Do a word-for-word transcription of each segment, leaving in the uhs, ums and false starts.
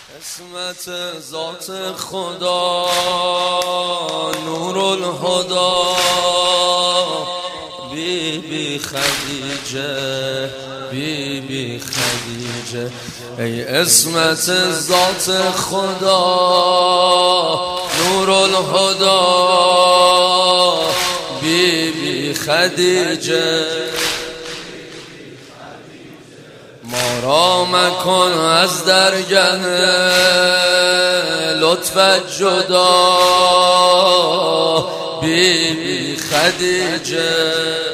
اسمت ذات خدا نور الهدا بی بی خدیجه بی بی خدیجه ای اسمت ذات خدا نور الهدا بی بی خدیجه ما را مکن از درگه لطفت جدا بی بی خدیجه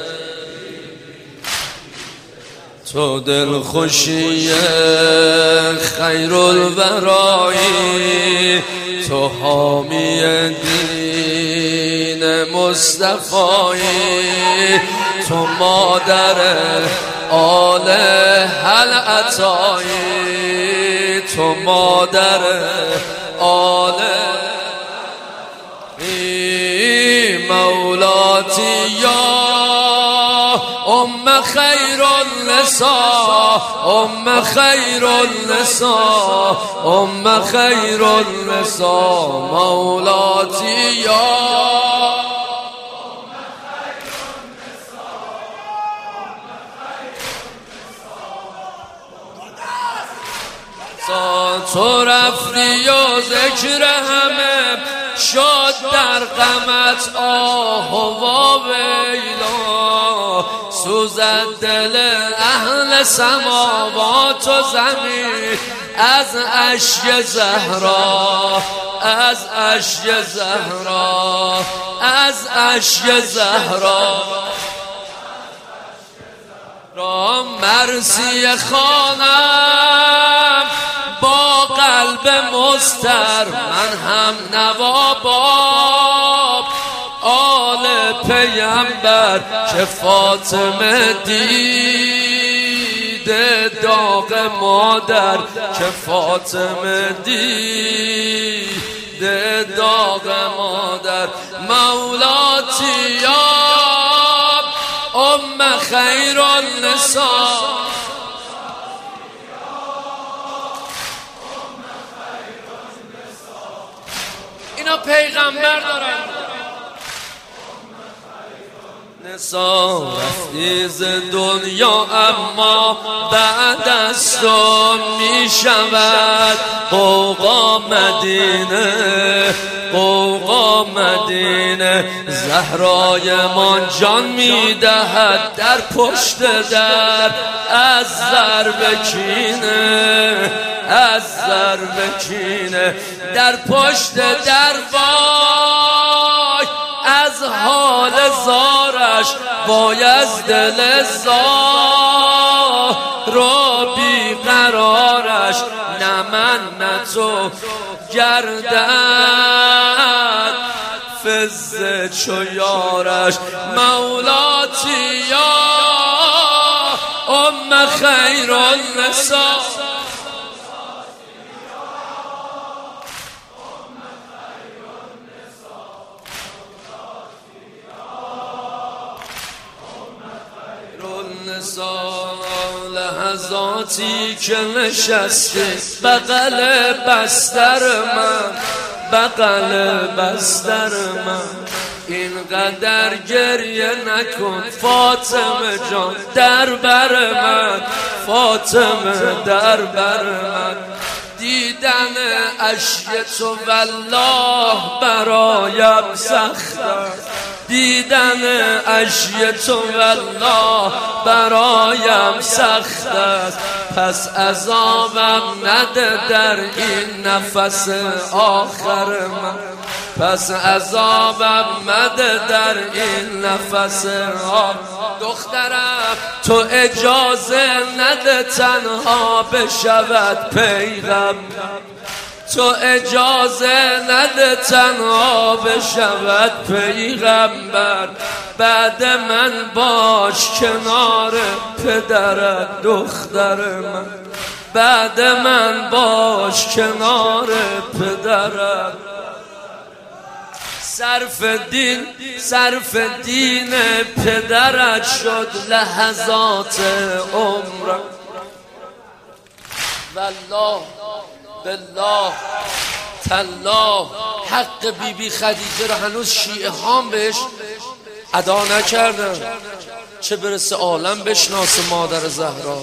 تو دل خوشی خیر الورایی تو حامی دین مصطفایی تو مادر آل هل عطایی تو مادر آل مولاتی یا ام خیر النساء ام خیر النساء ام خیر النساء مولاتی یا تو رفتی و ذکر همه شد در غمت آه و ویلا سوزد دل اهل سماوات و زمین از اشک زهرا از اشک زهرا از اشک زهرا را مرسی خوانم با قلب مستر من هم نواباب آل پیمبر که فاطمه دیده داغ مادر که فاطمه دیده داغ مادر مولاتی یا ام خیر النساء اینا پیغمبر دارن نسا رفتی ز دنیا اما بعد از تو می شود قوقا مدینه قوقا مدینه زهرای من جان می دهد در پشت در از ضرب کینه از ضرب کینه در پشت در وای از حال زارش وای از دل زار را بیقرارش نه من نه تو گردد فزه چو یارش مولاتی یا ام خیر النساء لحظاتی که نشستی بغل بستر من بغل بستر من اینقدر گریه نکن فاطمه جان در بر من فاطمه در بر من دیدن اشک تو والله برایم سخت است دیدن اشک تو والله برایم سخت است پس عذابم نده در این نفس آخر من پس عذابم مده در این نفس آخر دخترم تو اجازه نده تنها بشود پیغمبر تو اجازه نده تنها بشود پیغمبر بعد من باش کنار پدرت دختر من بعد من باش کنار پدرت صرف دین صرف دین پدرت شد لحظات عمرم والله بالله تالله حق بی بی خدیجه رو هنوز شیعه هام بهش ادا نکردن، چه برسه عالم بشناسه مادر زهرا.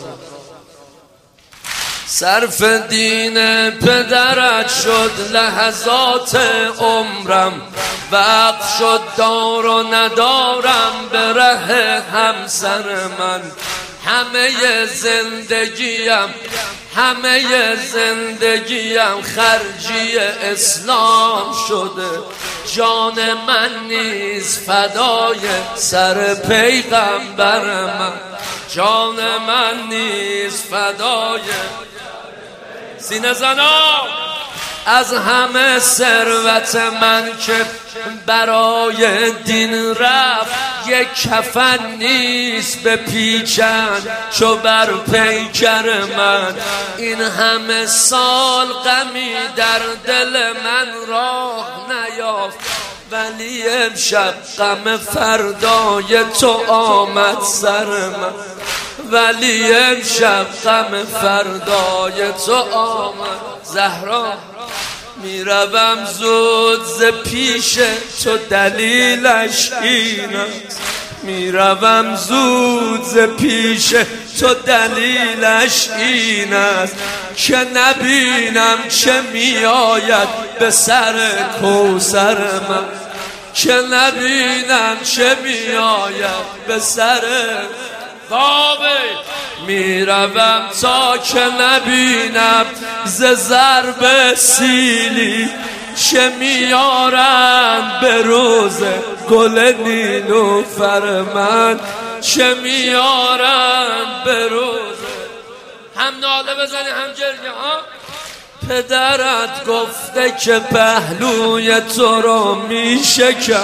صرف دین پدرت شد لحظات عمرم، وقت شد دار و ندارم به ره همسر من. همه زندگیم همه زندگیم خرجی اسلام شده، جان من نیز فدای سر پیغمبر من، جان من نیز فدای سینه زنا. از همه ثروت من که برای دین رفت، یک کفن نیست به پیچن چو بر پیکر من. این همه سال غمی در دل من راه نیافت، ولی امشب غم فردای تو آمد سر من، ولی امشب غم فردای تو آمد. زهرا میروم زود ز پیش تو دلیلش این است، میروم زود ز پیش تو دلیلش این است که نبینم چه میآید به سر کوثر من، که نبینم چه میآید به سر بابه. میروم تا که نبینم ز ضرب سیلی چه میارن به روز گل نیلوفر من، چه میارن به روز. هم ناله بزنی هم جرگه ها. پدرت گفته که پهلوی تو رو میشکن،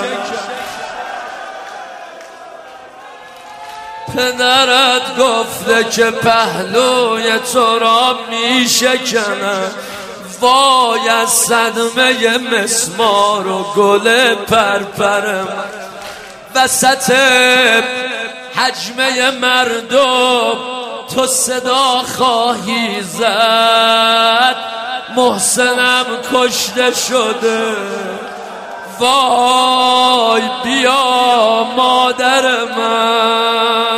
پدرت گفته که پهلوی تو را میشکنه. وای از صدمه مسمار و گل پرپر من، وسط حجمه مردم تو صدا خواهی زد. محسنم کشته شده، وای بیا مادر من.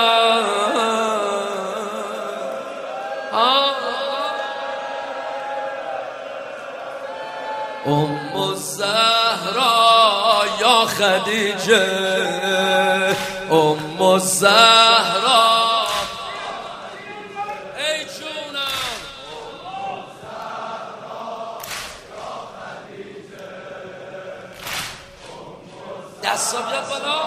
ام الزهرا یا خدیجه، ام الزهرا ای جونم، دستا بیاد بالا.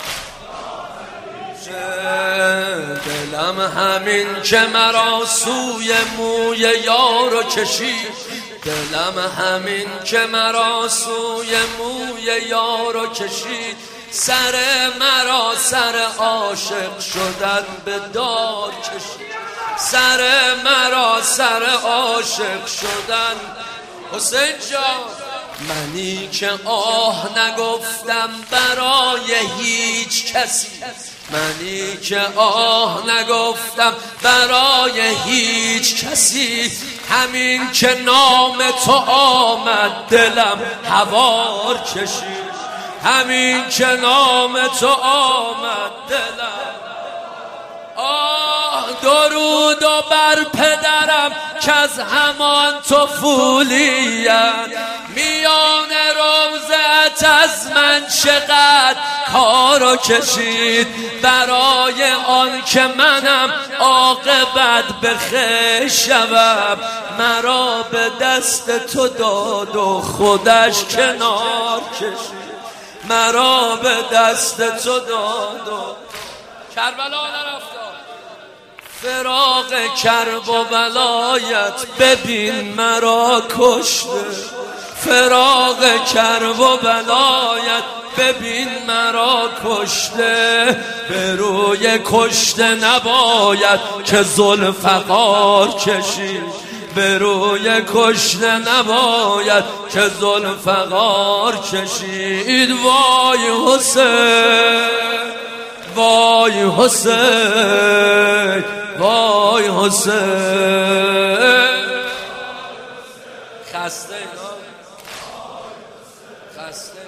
دلم همین که مرا سوی موی یارو کشید، دلم همین که مرا سوی موی یارو کشید. سر مرا سر عاشق شدن به دار کشید، سر مرا سر عاشق شدن. حسین جان منی که آه نگفتم برای هیچ کسی، منی که آه نگفتم برای هیچ کسی. همین که نام تو آمد دلم هوار کشید، همین که نام تو آمد دلم. آه درود و بر پدرم که از همان تو فولیت، میان روزت از من چقدر کارو کشید. برای آن که منم عاقبت بخیر شوم، مرا به دست تو داد و خودش کنار کشید، مرا به دست تو داد و کربلا نرفت. فراق کرب و بلایت ببین مرا کشته، فراق کرب و بلایت ببین مرا کشته. به روی کشته نباید که ذوالفقار کشید، به روی کشته نباید که ذوالفقار کشید. وای حسین، وای حسین، وای حسین. خسته خسته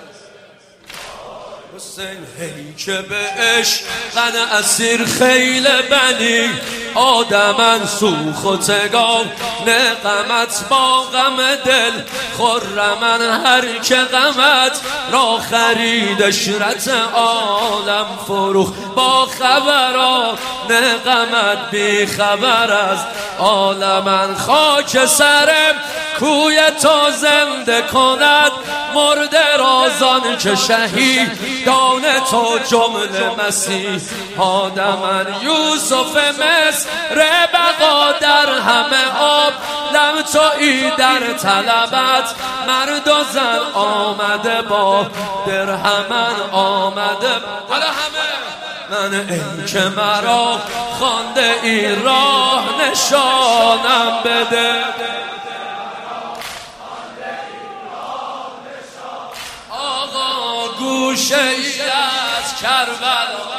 حسین هی که به عشق اسیر خیل بنی آدمن سوختگاه نقمت با غم دل خرمن هر که غمت را خرید اشرت عالم فروخ با خبرات نقمت بی خبر از عالمن خاک سرم کوی تو زنده کند مرده رازان که شهید دان تو جمله مسیح آدمن یوسف مصر بقا در همه آب لم تویی در طلبت مرد و زن آمده با درهمن آمده حالا همه من ای که مرا خوانده ای راه نشانم بده آقا گوشه ای از کربلا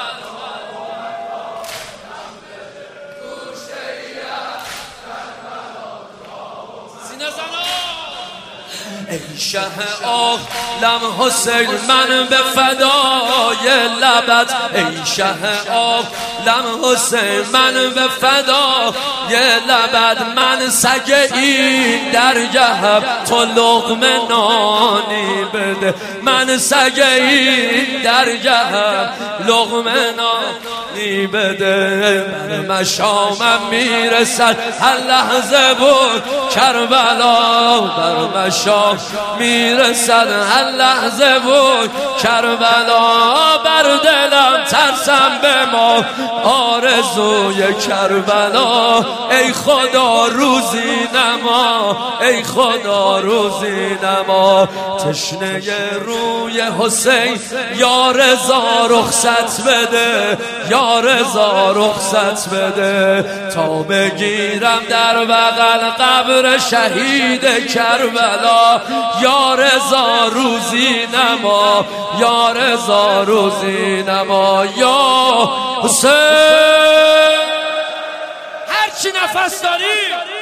ای شه عالم حسین من به فدای لبت ای شه عالم حسین من به فدای لبت من سگ این درگهم تو لقمه نانی بده من سگ این درگهم لقمه نانی بده بر مشامم میرسد هر لحظه بود کربلا بر مشام میرسد هر لحظه بود کربلا بر دلم ترسم به ما آرزوی کربلا ای خدا روزی نما ای خدا روزی نما تشنه روی حسین یا رضا رخصت بده یا رضا رخصت بده تا بگیرم در بغل قبر شهید کربلا یا رضا روزی نما یا رضا روزی نما یا حسین هرچی نفس داری